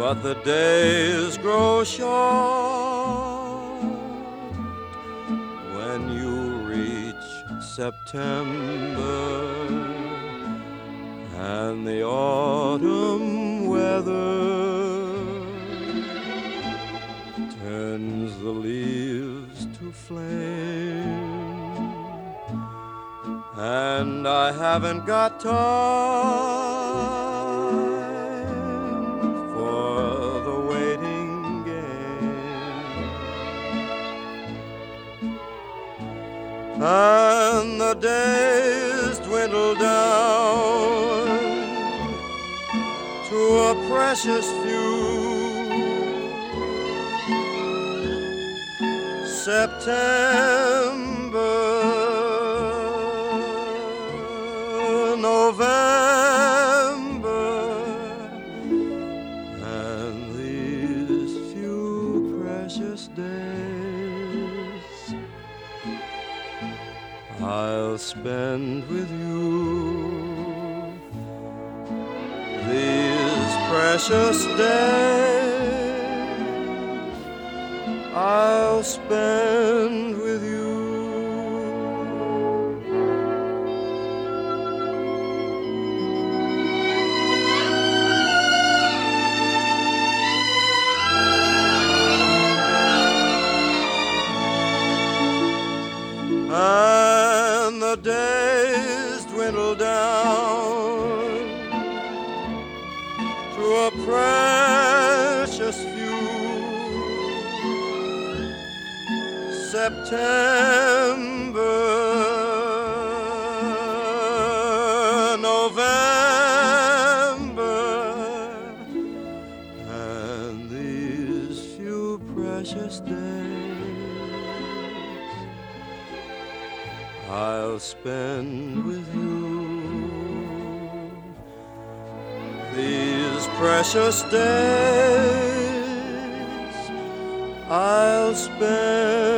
but the days grow short when you reach September and the autumn weather turns the leaves to flame. And I haven't got time for the waiting game. And the days dwindle down to a precious few. September, November, and these few precious days I'll spend with you. These precious days I'll spend with you. And the days dwindle down to a precious few. September, November, and these few precious days I'll spend with you. These precious days I'll spend